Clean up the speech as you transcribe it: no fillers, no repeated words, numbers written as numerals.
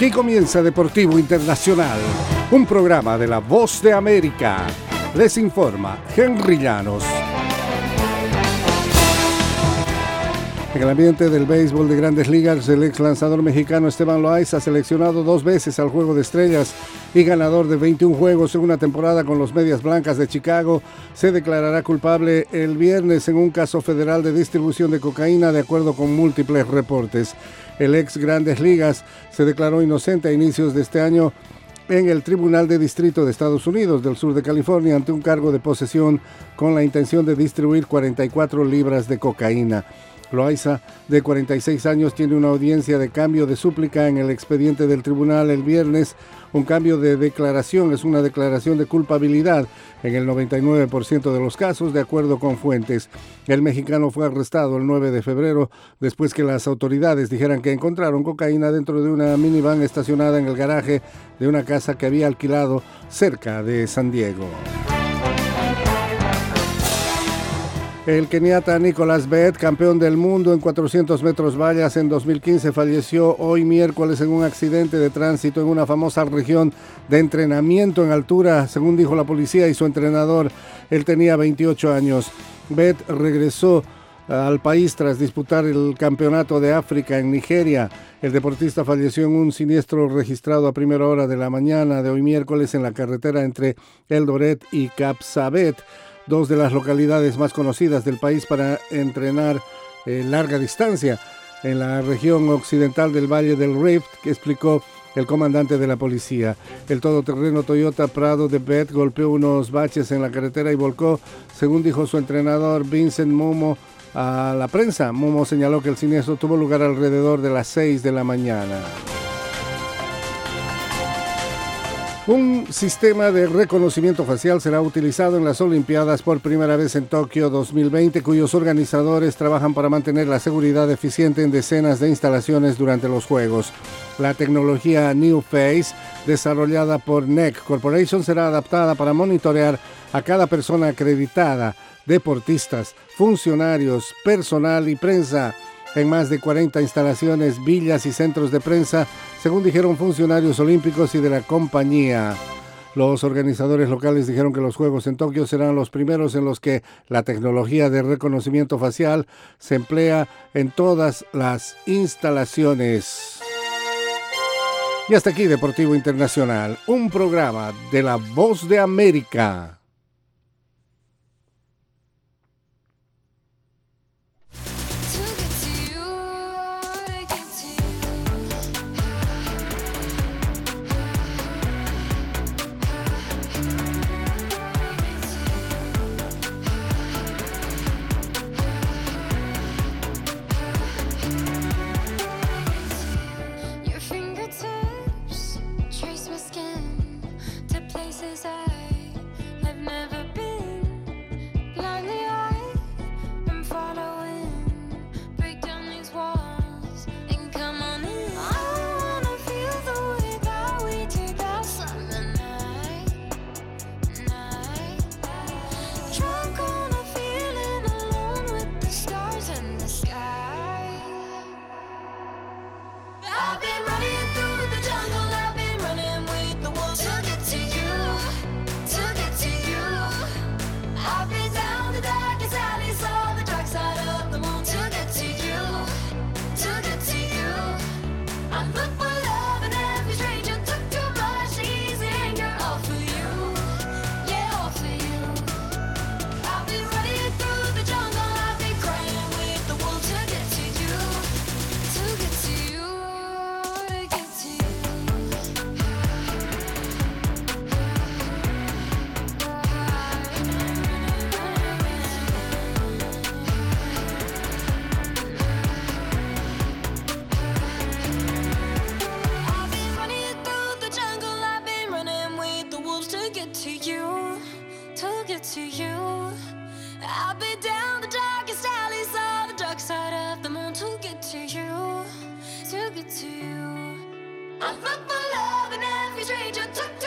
Aquí comienza Deportivo Internacional, un programa de La Voz de América. Les informa Henry Llanos. En el ambiente del béisbol de Grandes Ligas, el ex lanzador mexicano Esteban Loaiza, seleccionado 2 veces al Juego de Estrellas y ganador de 21 juegos en una temporada con los Medias Blancas de Chicago, se declarará culpable el viernes en un caso federal de distribución de cocaína, de acuerdo con múltiples reportes. El ex Grandes Ligas se declaró inocente a inicios de este año en el Tribunal de Distrito de Estados Unidos del sur de California ante un cargo de posesión con la intención de distribuir 44 libras de cocaína. Loaiza, de 46 años, tiene una audiencia de cambio de súplica en el expediente del tribunal el viernes. Un cambio de declaración es una declaración de culpabilidad en el 99% de los casos, de acuerdo con fuentes. El mexicano fue arrestado el 9 de febrero después que las autoridades dijeran que encontraron cocaína dentro de una minivan estacionada en el garaje de una casa que había alquilado cerca de San Diego. El keniata Nicholas Bett, campeón del mundo en 400 metros vallas en 2015, falleció hoy miércoles en un accidente de tránsito en una famosa región de entrenamiento en altura, según dijo la policía y su entrenador. Él tenía 28 años. Bett regresó al país tras disputar el Campeonato de África en Nigeria. El deportista falleció en un siniestro registrado a primera hora de la mañana de hoy miércoles en la carretera entre Eldoret y Kapsabet, 2 de las localidades más conocidas del país para entrenar larga distancia en la región occidental del Valle del Rift, que explicó el comandante de la policía. El todoterreno Toyota Prado de Bett golpeó unos baches en la carretera y volcó, según dijo su entrenador Vincent Momo a la prensa. Momo señaló que el siniestro tuvo lugar alrededor de las 6 de la mañana. Un sistema de reconocimiento facial será utilizado en las Olimpiadas por primera vez en Tokio 2020, cuyos organizadores trabajan para mantener la seguridad eficiente en decenas de instalaciones durante los Juegos. La tecnología New Face, desarrollada por NEC Corporation, será adaptada para monitorear a cada persona acreditada, deportistas, funcionarios, personal y prensa, en más de 40 instalaciones, villas y centros de prensa, según dijeron funcionarios olímpicos y de la compañía. Los organizadores locales dijeron que los Juegos en Tokio serán los primeros en los que la tecnología de reconocimiento facial se emplea en todas las instalaciones. Y hasta aquí Deportivo Internacional, un programa de La Voz de América. I look for love in every stranger took